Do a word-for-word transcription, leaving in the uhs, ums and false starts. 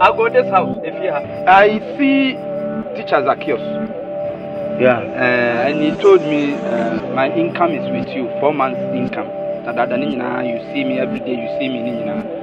I go this house if you have. I see teacher Zacchaeus. Yeah, uh, and he told me uh, my income is with you, four months income. That you see me every day, you see me.